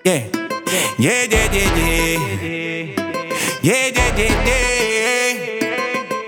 Yeah, yeah, yeah, yeah, yeah. Yeah, yeah, yeah, yeah.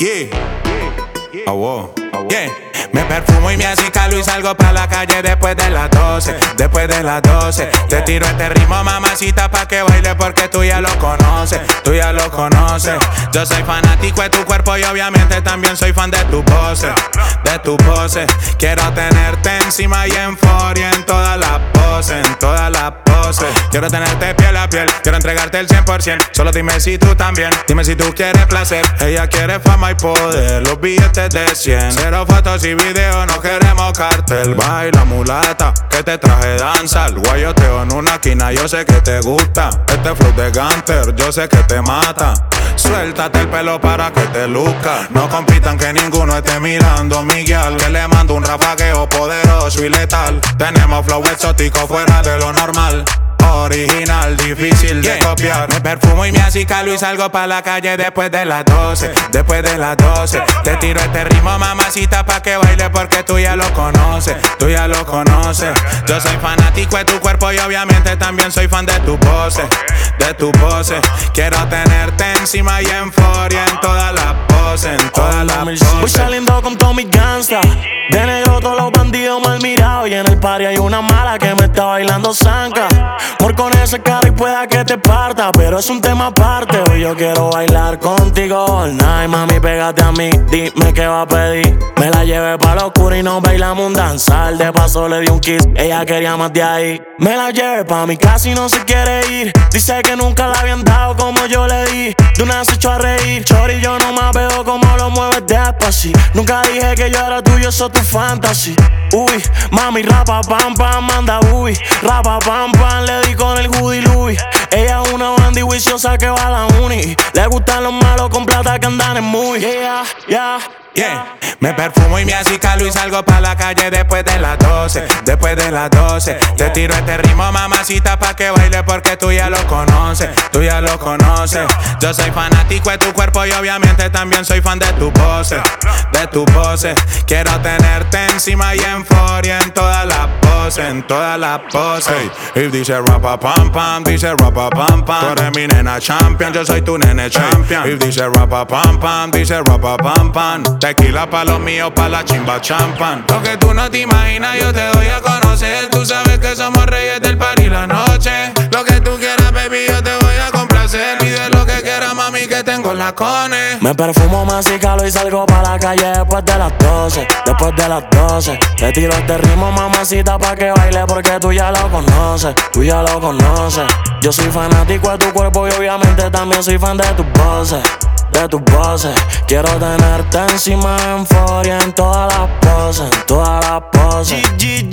Yeah. Oh, wow. Yeah. Me perfumo y me acicalo y salgo pa' la calle después de las 12. Después de las 12. Te tiro este ritmo, mamacita, pa' que baile porque tú ya lo conoces. Tú ya lo conoces. Yo soy fanático de tu cuerpo y obviamente también soy fan de tu pose. De tu pose. Quiero tenerte encima y en furia en todas las poses. En todas las poses. Quiero tenerte piel a piel. Quiero entregarte el 100%. Solo dime si tú también. Dime si tú quieres placer. Ella quiere fama y poder. Los billetes de 100. Cero fotos y video, no queremos cartel. Baila mulata, que te traje danza. El guayoteo en una esquina, yo sé que te gusta. Este flow de Gunter, yo sé que te mata. Suéltate el pelo para que te luzca. No compitan que ninguno esté mirando Miguel, que le mando un rafagueo poderoso y letal. Tenemos flow exótico fuera de lo normal. Original, difícil de copiar. Me perfumo y me acicalo y salgo pa' la calle después de las 12. Después de las 12. Te tiro este ritmo, mamacita, pa' que baile porque tú ya lo conoces. Tú ya lo conoces. Yo soy fanático de tu cuerpo y obviamente también soy fan de tu pose. De tu pose. Quiero tenerte encima y en furia en todas las poses. En todas las poses. Voy saliendo con todos mis gangsters. De negro todos los bandidos mal mirados. Y en el party hay una mala que me está bailando zanca. Por con ese cara y pueda que te parta, pero es un tema aparte. Hoy yo quiero bailar contigo all night. Mami, pégate a mí, dime qué va a pedir. Me la llevé pa' lo oscuro y nos bailamos un danzar. De paso le di un kiss, ella quería más de ahí. Me la llevé pa' mi casa y no se quiere ir. Dice que nunca la habían dado como yo le di. De una se echó a reír. Chori, yo no más veo como lo mueves despacito. Nunca dije que yo era tuyo, eso es tu fantasy. Uy, mami, rapa, pam, pam, manda, uy. Rapa, pam, pam, le di con el hoodie Louis. Ella es una banda viciosa que va a la uni. Le gustan los malos con plata que andan en muy. Yeah, yeah. Yeah. Me perfumo y me acicalo y salgo pa' la calle después de las 12. Después de las 12. Te tiro este ritmo, mamacita, pa' que baile porque tú ya lo conoces. Tú ya lo conoces. Yo soy fanático de tu cuerpo y obviamente también soy fan de tu pose. De tu pose. Quiero tenerte encima y en furia en todas las poses. En todas las poses. Hey, if dice rapa pam pam, dice rapa pam pam. Tú eres mi nena champion, yo soy tu nene champion. If dice rapa pam pam, dice rapa pam pam. Tequila pa' los míos, pa' la chimba champan. Lo que tú no te imaginas yo te doy a conocer. Tú sabes que somos reyes del party la noche. Lo que tú quieras, baby, yo te voy a complacer. Pide lo que quieras, mami, que tengo la cone. Me perfumo, me acicalo y salgo pa' la calle después de las 12. Después de las 12. Te tiro este ritmo, mamacita, pa' que baile porque tú ya lo conoces. Tú ya lo conoces. Yo soy fanático de tu cuerpo y obviamente también soy fan de tus poses. De tus poses. Quiero tenerte encima en furia en todas las poses. En todas las poses.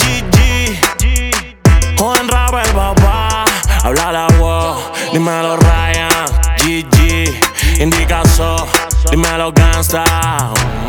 Joven rapper, papá. Habla la voz, dímelo Ryan. GG, Indicazo, dímelo Gangsta.